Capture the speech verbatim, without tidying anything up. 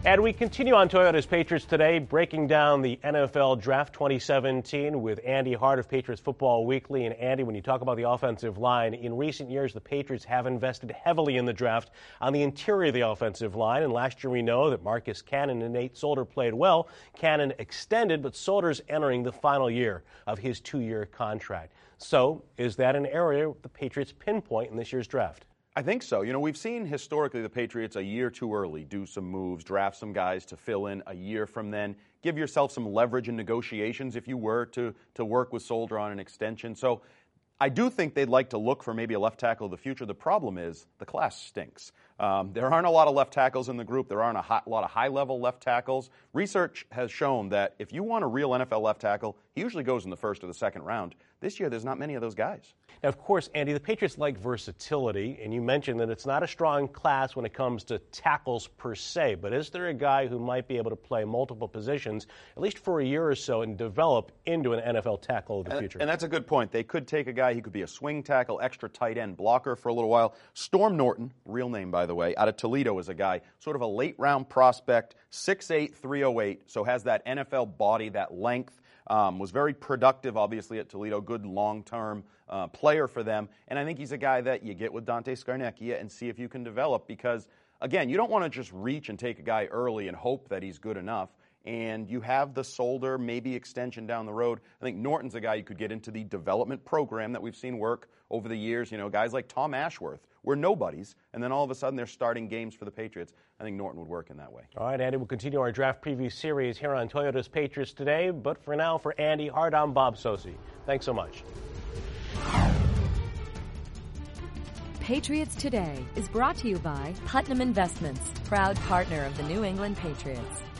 And we continue on Toyota's Patriots Today, breaking down the N F L Draft twenty seventeen with Andy Hart of Patriots Football Weekly. And Andy, when you talk about the offensive line, in recent years, the Patriots have invested heavily in the draft on the interior of the offensive line. And last year, we know that Marcus Cannon and Nate Solder played well. Cannon extended, but Solder's entering the final year of his two-year contract. So is that an area the Patriots pinpoint in this year's draft? I think so. You know, we've seen historically the Patriots a year too early do some moves, draft some guys to fill in a year from then, give yourself some leverage in negotiations if you were to, to work with Solder on an extension. So I do think they'd like to look for maybe a left tackle of the future. The problem is the class stinks. Um, there aren't a lot of left tackles in the group. There aren't a hot, lot of high-level left tackles. Research has shown that if you want a real N F L left tackle, he usually goes in the first or the second round. This year, there's not many of those guys. Now, of course, Andy, the Patriots like versatility, and you mentioned that it's not a strong class when it comes to tackles per se, but is there a guy who might be able to play multiple positions, at least for a year or so, and develop into an N F L tackle of the and, future? And that's a good point. They could take a guy, he could be a swing tackle, extra tight end blocker for a little while. Storm Norton, real name, by the way, out of Toledo is a guy, sort of a late-round prospect, six eight, three oh eight, so has that N F L body, that length. Um, was very productive, obviously, at Toledo. Good long-term uh, player for them. And I think he's a guy that you get with Dante Scarnecchia and see if you can develop because, again, you don't want to just reach and take a guy early and hope that he's good enough. And you have the Solder, maybe extension down the road. I think Norton's a guy you could get into the development program that we've seen work over the years. You know, guys like Tom Ashworth were nobodies, and then all of a sudden they're starting games for the Patriots. I think Norton would work in that way. All right, Andy, we'll continue our draft preview series here on Toyota's Patriots Today. But for now, for Andy Hart, I'm Bob Socci. Thanks so much. Patriots Today is brought to you by Putnam Investments, proud partner of the New England Patriots.